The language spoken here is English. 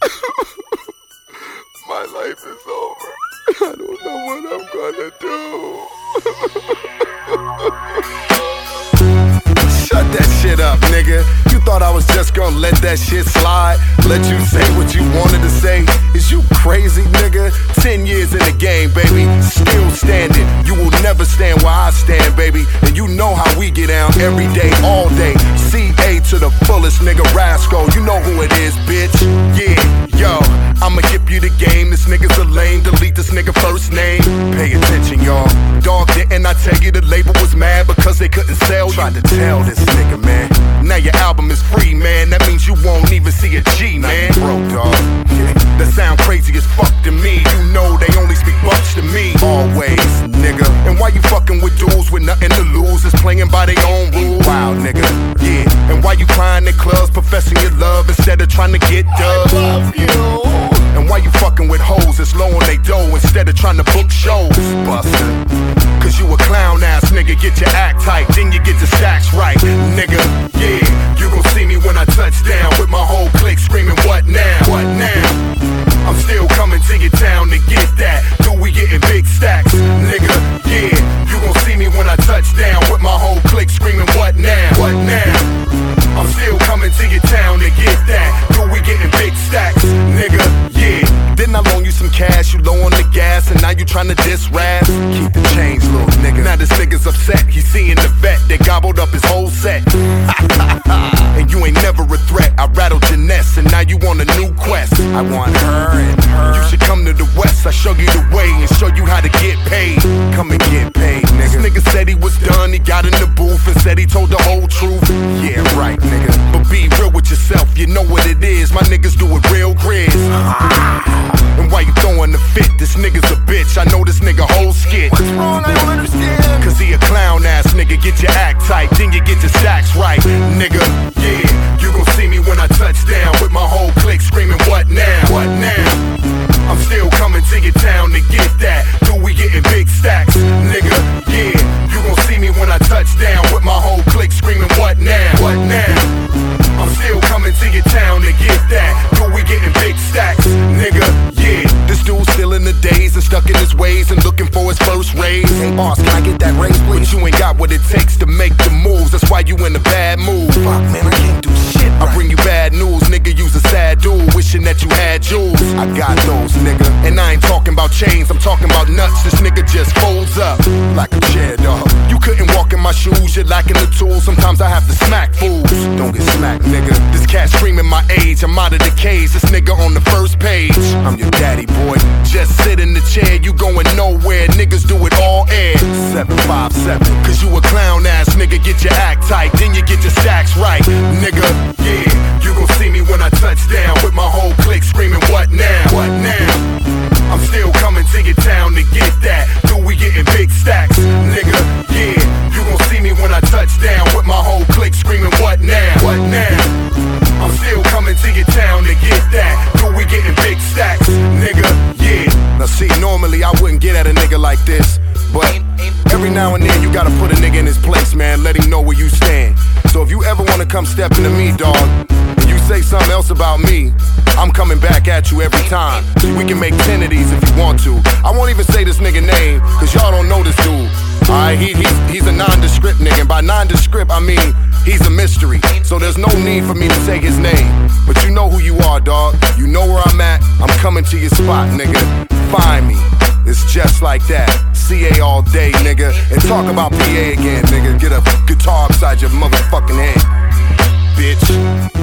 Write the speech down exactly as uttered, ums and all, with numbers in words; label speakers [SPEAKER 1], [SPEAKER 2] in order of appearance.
[SPEAKER 1] My life is over. I don't know what I'm gonna do. Shut that shit up, nigga. You thought I was just gonna let that shit slide? Let you say what you wanted to say? Is you crazy, nigga? Ten years in the game, baby, still standing. You will never stand where I stand, baby. And you know how we get down every day, all day. C A to the fullest, nigga, Rascal. You know who it is, bitch. Yeah, yo, I'ma give you the game. This nigga's a lame. Delete this nigga first name. Pay attention, y'all. Dog, didn't I tell you the label was mad because they couldn't sell you? Tried to tell this nigga, man. Now your album is free, man. That means you won't even see a G, man. Broke, dog. Yeah. That sound crazy as fuck to me. You know they only speak bucks to me. Always, nigga. And why you fucking with dudes with nothing to lose? Is playing by their own rules. Wow, nigga. Yeah. And why you crying in clubs, professing your love instead of trying to get dubs? I love you. And why you fucking with hoes that's low on they dough instead of trying to book shows? Buster. Cause you a clown ass nigga, get your act tight, then you get the stacks right, nigga. Yeah, you gon' see me when I touch down with my whole clique screaming, what now? What now? I'm still coming to your town to get that. Do we getting big stacks, nigga? Yeah, you gon' see me when I touch down with my whole clique screaming, what now? What now? I'm still coming to your town to get that. Do we getting big stacks, nigga? Yeah. Didn't I loan you some cash? You low on the gas, and now you tryna diss Raz? Keep the change, little nigga. Now this nigga's upset. He's seeing the vet that gobbled up his whole set. And you ain't never a threat. I rattled your nest, and now you on a new quest. I want her and her. You should come to the west. I show you the way and show you how to get paid. Come and get paid, nigga. This nigga said he was done. He got in the booth and said he told the whole truth. Yeah, right, nigga. But be real with yourself. You know what it is. My niggas do it real grizz. And why you throwing the fit? This nigga's a bitch. I know this nigga whole skit. What's wrong? I don't understand. Cause he a clown ass nigga. Get your act tight, then you get your stacks right, nigga. Yeah, you gon' see me when I touch down with my whole clique screaming, what now? What now? I'm still coming to your town to get that. Do we getting big stacks, nigga? Yeah, you gon' see me when I touch down with my whole clique screaming, what now? What now? I'm still coming to your town to get that. Do we getting big stacks, nigga? Yeah, this dude's still in the days and stuck in his ways and looking for his first raise. Hey boss, can I get that raise, please? But you ain't got what it takes to make the moves. That's why you in a bad mood. Fuck, man, I can't do shit right. I bring you bad news, nigga. You's a sad dude, wishing that you had jewels. I got those, nigga. And I ain't talking about chains, I'm talking about nuts. This nigga just folds up like a chair, dog. You couldn't walk in my shoes, you're lacking the tools. Sometimes I have to smack fools. Don't get smacked, nigga. This cat screaming my age, I'm out of the cage. This nigga on the first page. I'm your daddy, boy. Just sit in the chair, you going nowhere. Niggas do it all air. seven five seven. Cause you a clown ass nigga, get your act tight, then you get your stacks right, nigga. Yeah, you gon' see me when I touch down with my whole clique screaming, what now? What now? I'm still coming to your town to get that. Do we getting big stacks, nigga? Yeah, you gon' see me when I touch down with my whole clique screaming, what now? What now? I'm still coming to your town to get that. Do we getting big stacks, nigga? Yeah. Now see, normally I wouldn't get at a nigga like this, but every now and then you gotta put a nigga in his place, man. Let him know where you stand. So if you ever wanna come step into me, dog, and you say something else about me, I'm coming back at you every time. We can make ten of these if you want to. I won't even say this nigga name, cause y'all don't know this dude. Alright, he, he's, he's a nondescript nigga, and by nondescript I mean he's a mystery. So there's no need for me to say his name. But you know who you are, dog. You know where I'm at. I'm coming to your spot, nigga. Find me. It's just like that. C A all day, nigga. And talk about P A again, nigga. Get a guitar upside your motherfucking head, bitch.